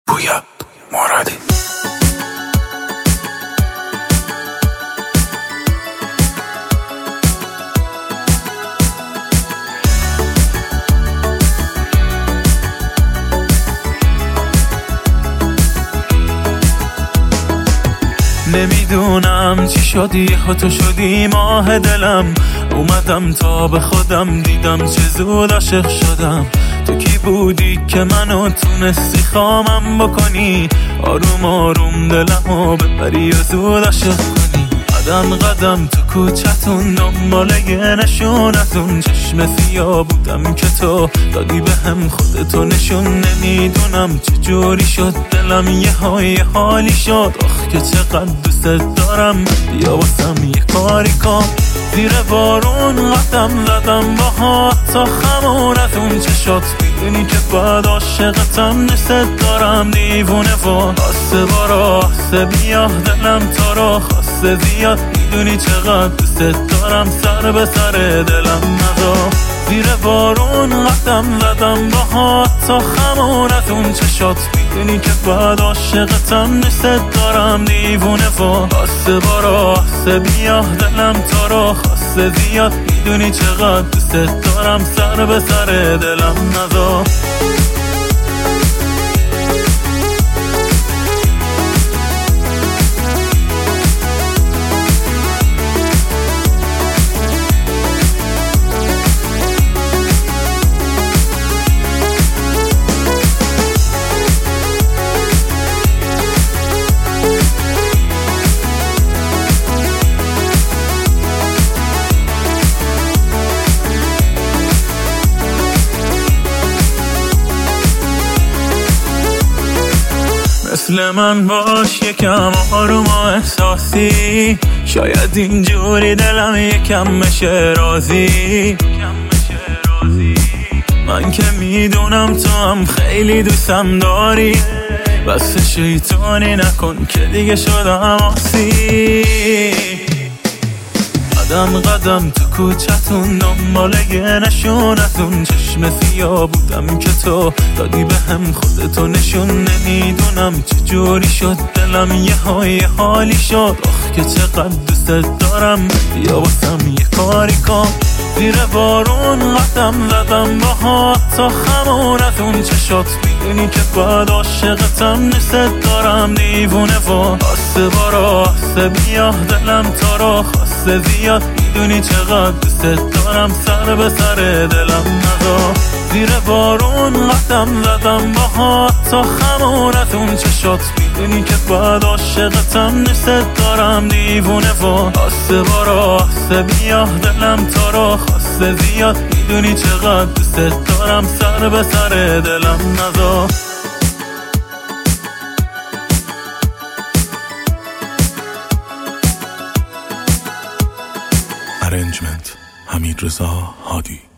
پویا مرادی. نمیدونم چی شدی، تو شدی ماه دلم. اومدم تا به خودم، دیدم چه زود عاشق شدم. تو کی بودی که منو تونستی خامم بکنی؟ آروم آروم دلمو ببری و زود عاشق کنی. قدم قدم تو کوچتون دنبال یه نشونتون، چشم سیاه بودم که تو دادی به هم خودتو نشون. نمیدونم چجوری شد دلم یه حالی شد. آخ که چقدر دوست دارم، بیا واسم یه کاری کن. زیر بارون قدم زدم باهات تا خمونتون چشات، میدونی که بعد عاشقتم دوست دارم دیوونه و آسه بارا آسه بیا دلم تا رو خواسته زیاد. میدونی چقدر دوست دارم، سر به سر دلم نزا. زیر بارون قدم زدم باهات تا خمونتون چشات، میدونی که بعد عاشقتم دوست دارم دیوونه و آسه بارا آسه بیا دلم تا رو خواسته زیاد. میدونی چقدر دوست دارم، سر به سر دلم نزا. مثل من باش یکم آروم و احساسی، شاید اینجوری دلم یکم بشه راضی. من که میدونم تو هم خیلی دوستم داری، بس شیطانی نکن که دیگه شدم آسی. قدم قدم تو کوچتون دنبال یه نشونتون، چشم سیاه بودم که تو دادی به هم خودتو نشون. نمیدونم چجوری شد دلم یه حالی شد. آخ که چقدر دوست دارم، بیا واسم یه کاری کن. زیر بارون قدم زدم باهات تا خمونتون چشات، میدونی که بعد عاشقتم دوست دارم دیوونه و آسه بارا آسه بیا دلم تا رو خواسته زیاد. میدونی چقدر دوست دارم، سر به سر دلم نزا. زیر بارون قدم زدم باهات تا خمونتون چشات، میدونی که بعد عاشقتم دوست دارم دیوونه و آسه بارا آسه بیا دلم تا رو خواسته زیاد. میدونی چقدر دوست دارم، سر به سر دلم نزا. ارنجمنت حمیدرضا هادی.